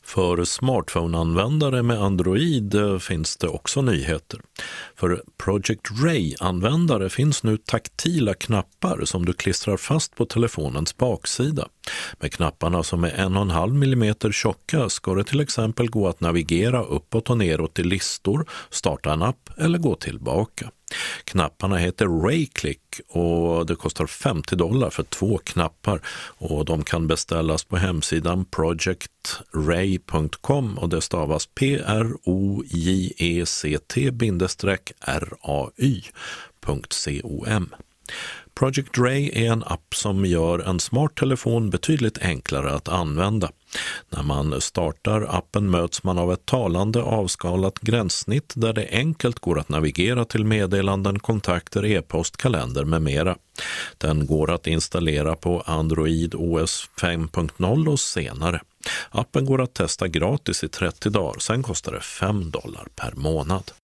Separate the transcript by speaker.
Speaker 1: För smartphone-användare med Android finns det också nyheter. För Project Ray-användare finns nu taktila knappar som du klistrar fast på telefonens baksida. Med knapparna som är 1,5 mm tjocka ska det till exempel gå att navigera uppåt och neråt i listor, starta en app eller gå tillbaka. Knapparna heter Rayclick och det kostar $50 för 2 knappar och de kan beställas på hemsidan projectray.com och det stavas project-ray.com. Project Ray är en app som gör en smart telefon betydligt enklare att använda. När man startar appen möts man av ett talande avskalat gränssnitt där det enkelt går att navigera till meddelanden, kontakter, e-post, kalender med mera. Den går att installera på Android OS 5.0 och senare. Appen går att testa gratis i 30 dagar, sen kostar det $5 per månad.